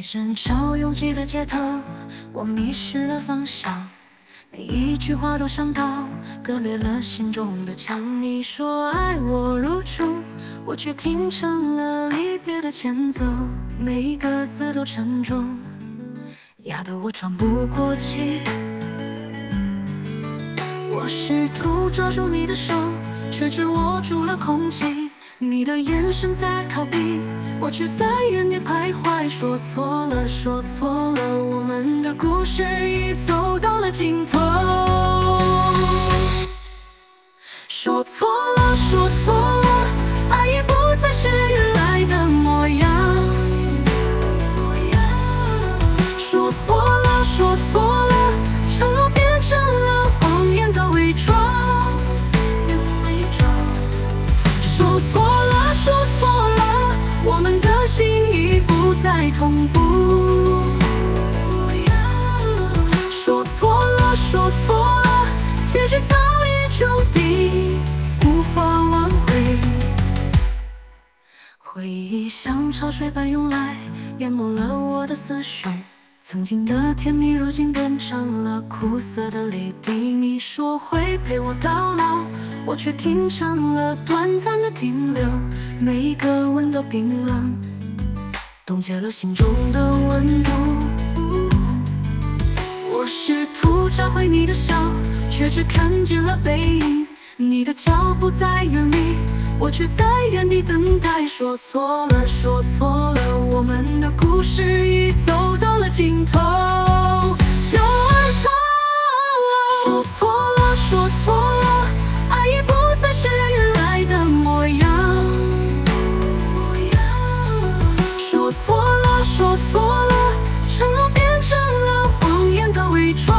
人潮拥挤的街头，我迷失了方向，每一句话都伤到，割裂了心中的墙。你说爱我如初，我却听成了离别的前奏，每一个字都沉重，压得我喘不过气。我试图抓住你的手，却只握住了空气。你的眼神在逃避，我却在原地徘徊。说错了，说错了，我们的故事已走到了尽头。说错了，说错了，爱已不再是原来的模样。说错了，说错了，承诺变成了谎言的伪装。说错了，说错了，我们的心已不再同步。说错了，说错了，结局早已注定，无法挽回。回忆像潮水般涌来，淹没了我的思绪。曾经的甜蜜，如今变成了苦涩的泪滴。你说会陪我到老，我却听成了短暂的停留。每一个吻都冰冷，冻结了心中的温度。我试图找回你的笑，却只看见了背影。你的脚步在远离，我却在原地等待。说错了，说错了，我们的故事已走到了尽头。有爱长了，说错了，说错了，爱已不再是原来的模样。说错了，说错了，承诺变成了谎言的伪装。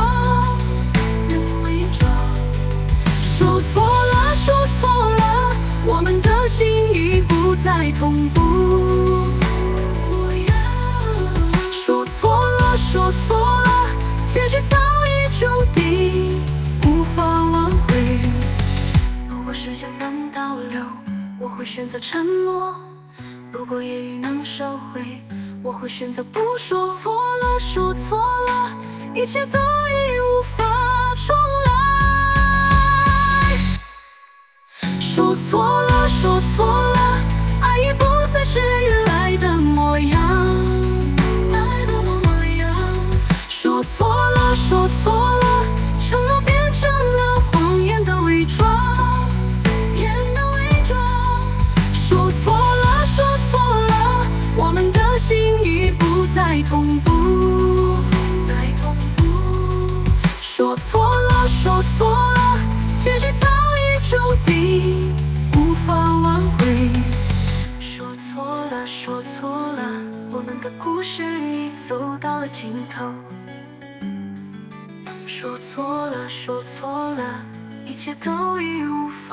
说错了，说错了，我们的心已不再同步。说错了，说错了，结局早已注定，无法挽回。如果时间能倒流，我会选择沉默；如果言语能收回，我会选择不说。错了，说错了，一切都已无法重来。说错了，说错了，爱已不再是原来的模样。说错了，说错了，承诺变成了谎言的伪装。说错了，说错了，我们的心已不再同步。说错了，说错了，结局早已注定，无法挽回。说错了，说错了，我们的故事已走到了尽头。说错了，说错了，一切都已无法